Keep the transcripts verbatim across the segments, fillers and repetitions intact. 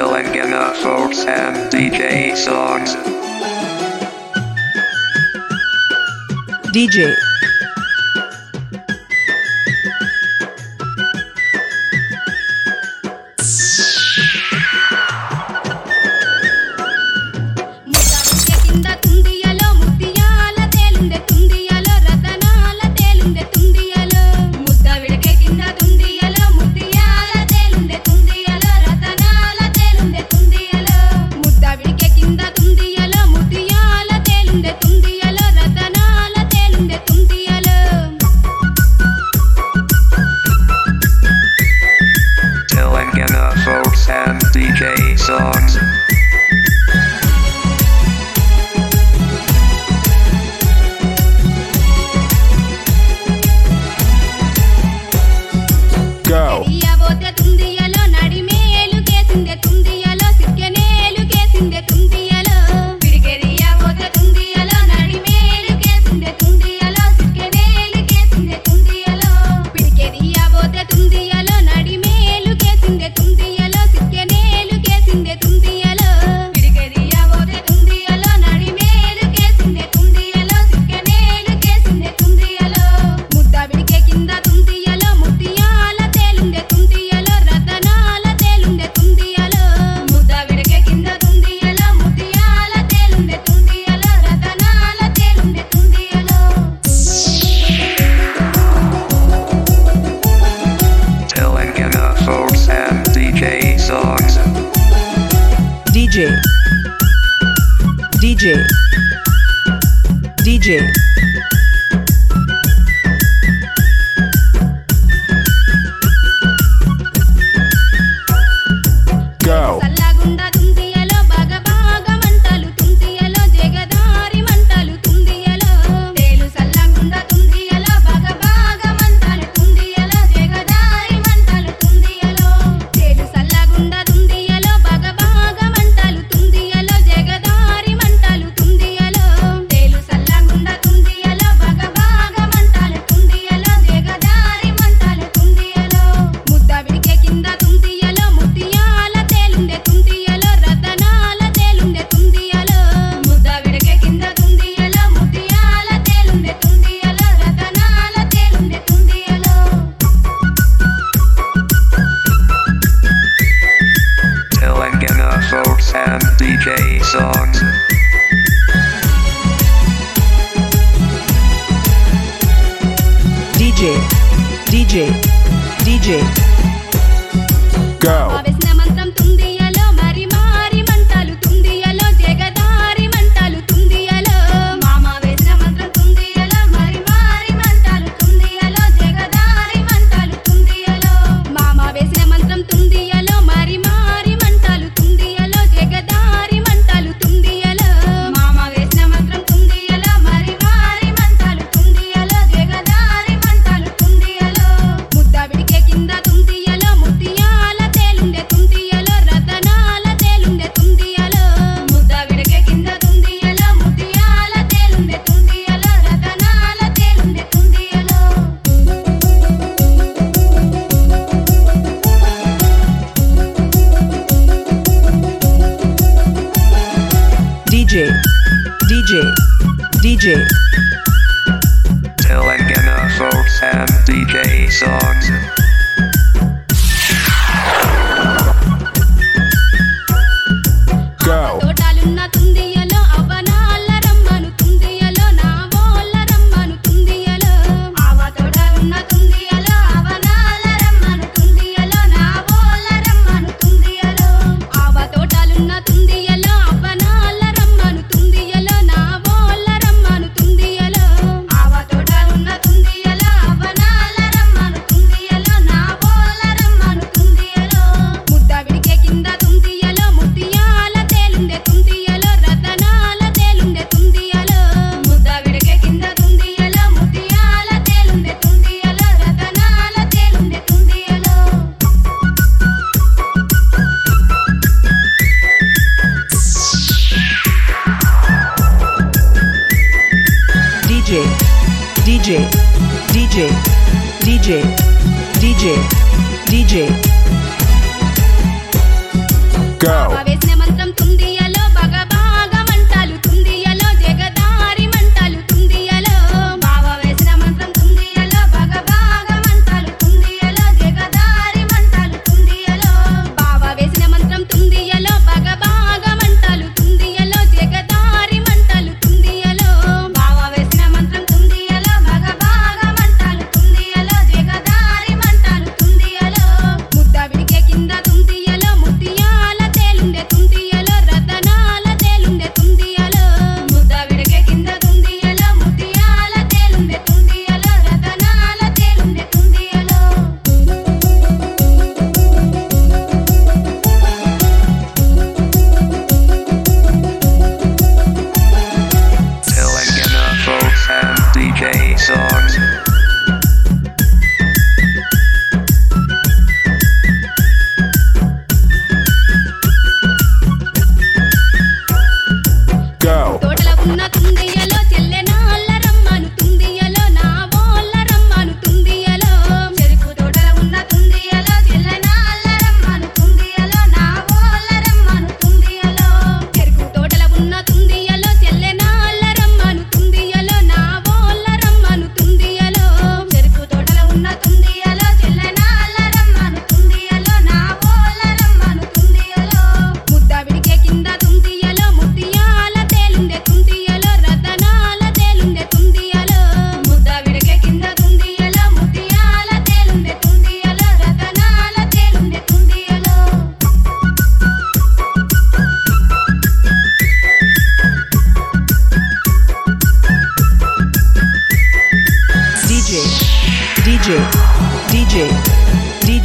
Telangana folks and D J songs. D J Folks and D J songs. Go. Folks and D J songs. D J D J D J Go. Folks and D J songs. D J D J D J Go. D J D J D J Telangana folks and D J songs. Go. DJ, DJ, DJ, DJ, DJ. Go. వేసిన మంత్రం తుందియలో బగ బాగ మంటలు తుందియలో జగదారి మంటలు తుందియలో బావ వేసిన మంత్రం తుందియలో బగ బాగ మంటలు తుందియలో జగదారి మంటలు తుందియలో బావ వేసిన మంత్రం తుందియలో బగ బాగ మంటలు తుందియలో జగదారి మంటలు తుందియలో బావ వేసిన మంత్రం తుందియలో బగ బాగ మంటలు తుందియలో జగదారి మంటలు తుందియలో ముద్ద విడికే కింద తుందియలో ముత్యాల తేలుండే తుందియలో రతనాల తేలుండే తుందియలో ముద్ద విడికే కింద తుందియలో ముత్యాల తేలుండే తుందియలో రతనాల తేలుండే తుందియలో Telangana folks and D J songs. Go. తోటల ఉన్న తుందియలో చెల్లెనాళ్ళ రమ్మను తుందియలో నా బోళ్ళ రమ్మను తుందియలో చెరుకు తోటల ఉన్న తుందియలో చెల్లెనాళ్ళ రమ్మను తుందియలో నా బోళ్ళ రమ్మను తుందియలో చెరుకు తోటల ఉన్న తుందియలో చెల్లెనాళ్ళ రమ్మను తుందియలో నా బోళ్ళ రమ్మను తుందియలో చెరుకు తోటల ఉన్న తుందియలో చెల్లెనాళ్ళ రమ్మను తుందియలో నా బోళ్ళ రమ్మను తుందియలో ముద్ద విడికే కింద తుందియలో ముత్యాల తేలుండే తుందియలో రతనాల తేలుండే తుందియలో ముద్ద విడికే కింద తుందియలో ముత్యాల తేలుండే తుందియలో రతనాల తేలుండే తుందియలో DJ, DJ, DJ, DJ,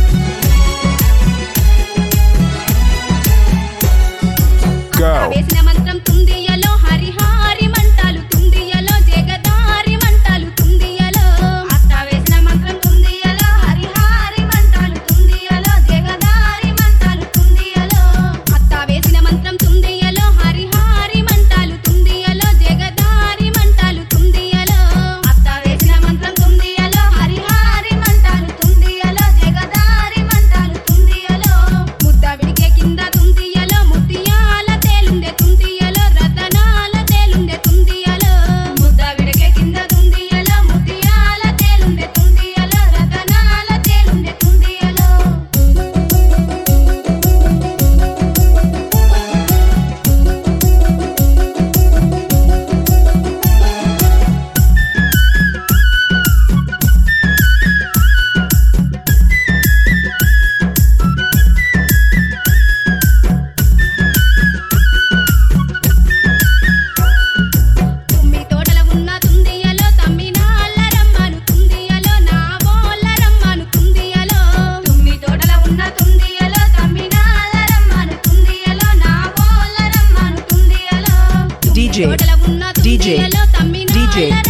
Go. వేసిన మంత్రం తుందియలో హరిహారి మంటలు తుందియలో జగదారి మంటలు తుందియలో అత్త వేసిన మంత్రం తుందియలో హరిహారి మంటలు తుందియలో జగదారి మంటలు తుందియలో అత్త వేసిన మంత్రం తుందియలో హరిహారి మంటలు తుందియలో జగదారి మంటలు తుందియలో అత్త వేసిన మంత్రం తుందియలో హరిహారి మంటలు తుందియలో జగదారి మంటలు తుందియలో ముద్ద విడికే కింద తుందియలో ముత్యాల తేలుండే తుందియలో రతనాల తేలుండే తుందియలో ముద్ద విడికే కింద తుందియలో ముత్యాల తేలుండే తుందియలో రతనాల తేలుండే తుందియలో తుమ్మి తోటల ఉన్న తుందియలో తమ్మినాళ్ళ రమ్మను తుందియలో నా బోళ్ళ రమ్మను తుందియలో తుమ్మి తోటల ఉన్న తుందియలో తమ్మినాళ్ళ రమ్మను తుందియలో నా బోళ్ళ రమ్మను తుందియలో DJ, తోటల ఉన్న DJ, తుందియలో తమ్మినాళ్ళ DJ.